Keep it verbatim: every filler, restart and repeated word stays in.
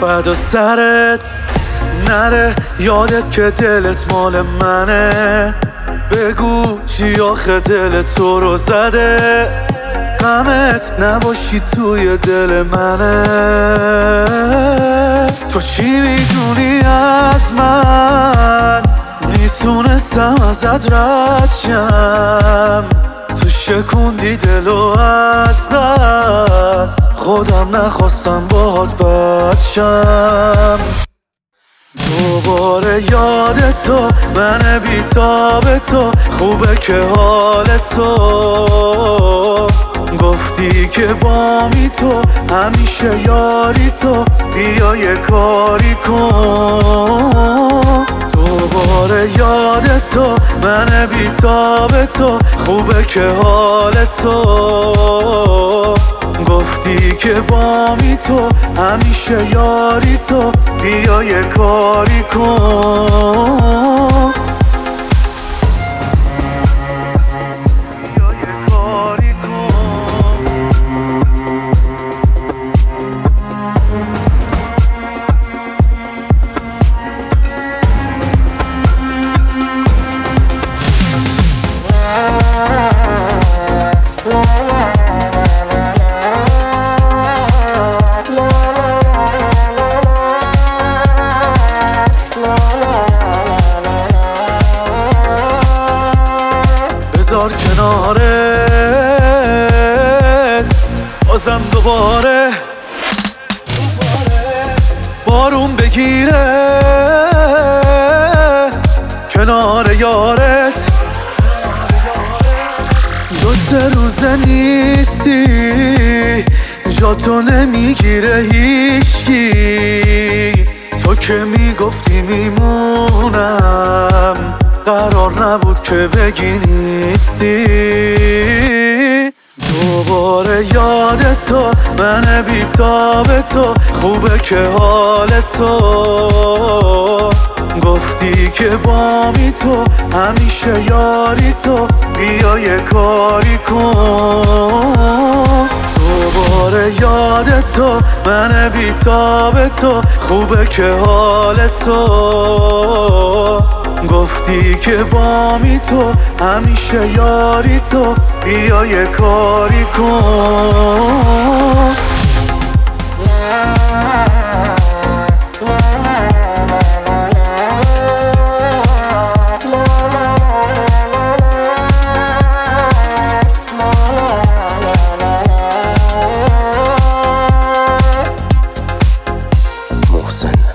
فدا سرت نره، یادت که دلت مال منه. بگو چی آخه دلت تو رو زده، غمت نباشی توی دل منه. تو چی میدونی از من، میتونستم ازت رد شم. تو شکوندی دلو از قصد، خودم نخواستم باهات بد شم. دوباره یاد تو، من بیتاب تو، خوبه که حال تو. گفتی که بامی تو، همیشه یاری تو، بیا یه کاری کن. دوباره یاد تو، من بیتاب تو، خوبه که حال تو. گفتی که بامی تو، همیشه یاری تو، بیا یه کاری کن. بیا یه کاری کن. بذار کنارت بازم دوباره بارون بگیره کنار یارت. دو سه روزه نیستی، جا تو نمیگیره هیچکی. تو که میگفتی میمونم، قرار نبود که بگی نیستی. دوباره یاد تو، من بیتاب تو، خوبه که حال تو. گفتی که بامی تو، همیشه یاری تو، بیا یه کاری کن. دوباره یاد تو، من بیتاب تو، خوبه که حال تو. گفتی که بامی تو، همیشه یاری تو، بیا یه کاری کن. محسن